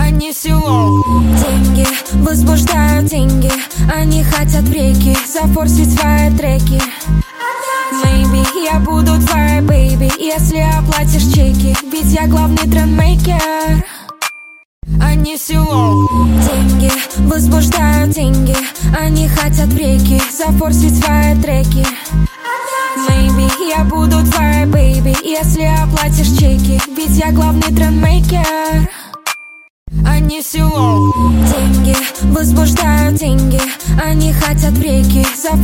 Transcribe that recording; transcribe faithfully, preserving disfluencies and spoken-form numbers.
они село. Деньги возбуждают деньги, они хотят в реки зафорсить свои треки. Maybe я буду твоей бэйби, если оплатишь чеки, ведь я главный трендмейкер. Они село. Деньги возбуждают деньги, они хотят в реки зафорсить свои треки. Maybe я буду твоей бэйби, если оплатишь чеки, ведь я главный трендмейкер. Они село. Деньги возбуждают деньги, они хотят в реки зафорсить